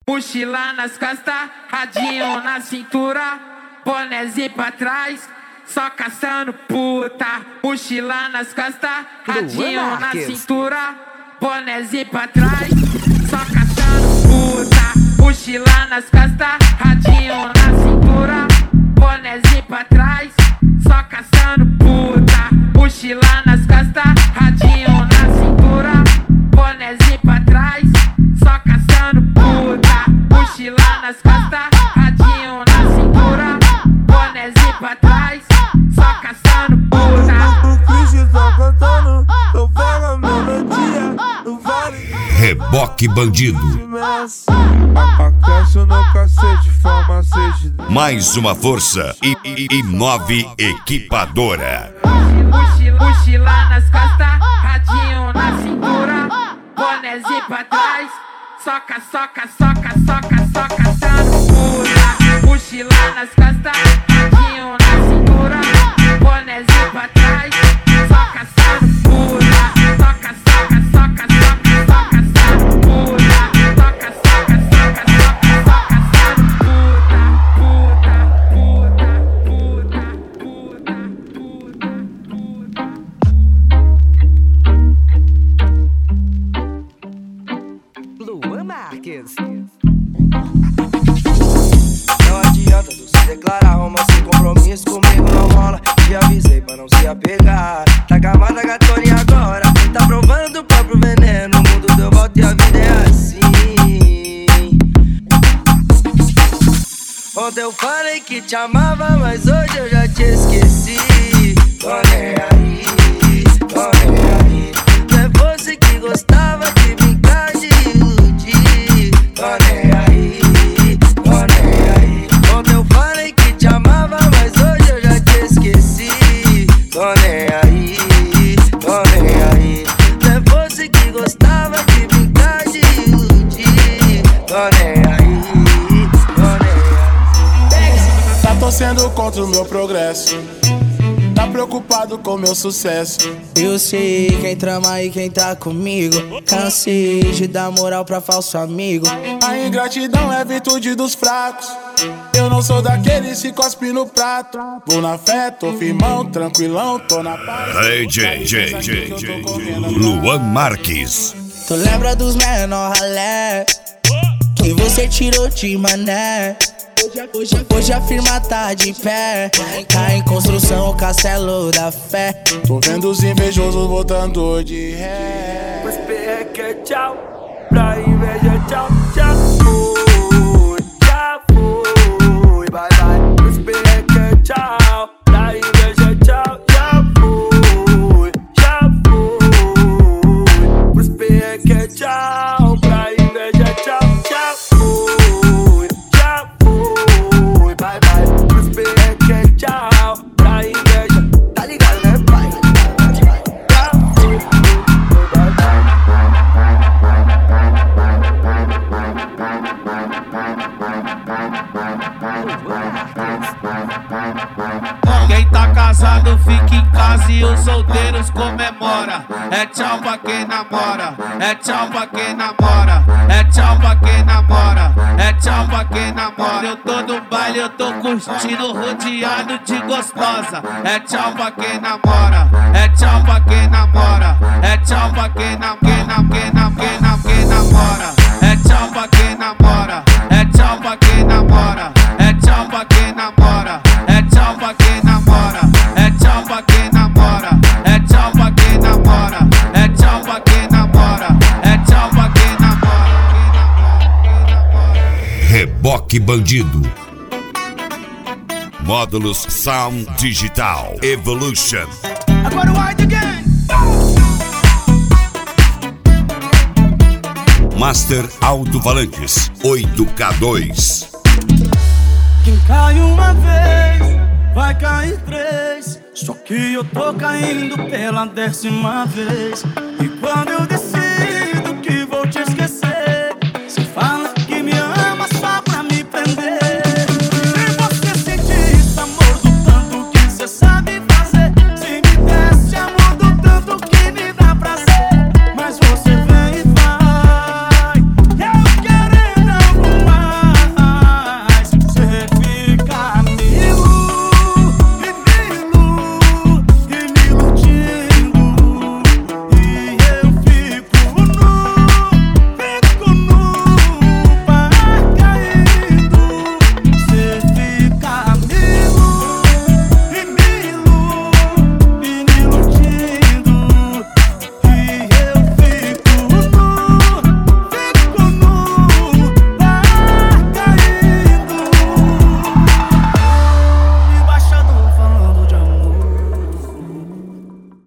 mochila nas costas, radinho na cintura, bonézinho pra trás, só caçando puta. Mochila nas costas, radinho na cintura, bonézinho pra trás, só caçando puta. Mochila nas costas, radinho na cintura, bonézinho pra trás, só caçando puta. Mochila nas costas, radinho na cintura, bonézinho pra trás, só caçando puta. Mochila nas costas, radinho na cintura, bonézinho pra trás, só caçando puta. O Chris tá cantando, eu pego a melodia, não vale. Reboque Bandido. Aquece no cacete, farmacete. Mais uma força e 9 equipadora. Mochila nas costas, radinho na cintura, bonézinho pra trás, soca, soca, soca, soca, soca, caçando puta. Mochila nas costas, radinho na cintura, bonézinho pra trás, só caçando puta. Soca, soca, soca, soca, só caçando puta. Soca, soca, soca, soca, só caçando puta. Puta, puta, puta, puta. Luan Marques. Não adianta tu se declarar, romance sem compromisso comigo não rola. Te avisei pra não se apegar. Tá camada gatona agora, tá provando o próprio veneno. O mundo deu volta e a vida é assim. Ontem eu falei que te amava, mas hoje eu já te esqueci. Tô nem aí, tô nem aí. Não é você que gostava de brincar de iludir. Tô nem aí, tô nem aí. Ontem eu falei que te amava, mas hoje eu já te esqueci. Tô nem aí, tô nem aí. Não é você que gostava de brincar de iludir. Tô nem aí, tô nem aí. Tá torcendo contra o meu progresso, tá preocupado com meu sucesso. Eu sei quem trama e quem tá comigo. Cansei de dar moral pra falso amigo. A ingratidão é virtude dos fracos. Eu não sou daqueles que cospe no prato. Vou na fé, tô firmão, tranquilão, tô na paz. Luan Marques. Tu lembra dos menor ralé que você tirou de mané? Hoje a firma tá de pé, tá em construção o castelo da fé. Tô vendo os invejosos voltando de ré. Mas perreque é tchau, pra inveja tchau, tchau. Já foi, bye bye. Mas perreque é tchau, pra inveja tchau, já foi, já foi. Mas perreque é tchau, pra inveja tchau, já foi, já foi, bye bye. Mas perreque é tchau, pra inveja, tá ligado né pai? Já foi, bye bye. Quem tá casado fica em casa e os solteiros comemora. É tchau pra quem namora, é tchau pra quem namora, é tchau pra quem namora, é tchau pra quem namora. Eu tô no baile, eu tô curtindo, rodeado de gostosa. É tchau pra quem namora, é tchau pra quem namora, é tchau pra quem namora. É tchau pra quem namora, é tchau pra quem namora, é tchau pra quem namora, é tchau pra quem namora, é tchau pra quem namora, é tchau pra quem namora, é tchau pra quem namora, é tchau pra quem namora. Reboque Bandido. Módulos Sound Digital Evolution. Agora o White Gang. Master Alto-Falantes 8K2. Quem cai uma vez, vai cair três. Só que eu tô caindo pela 10ª vez. E quando eu descer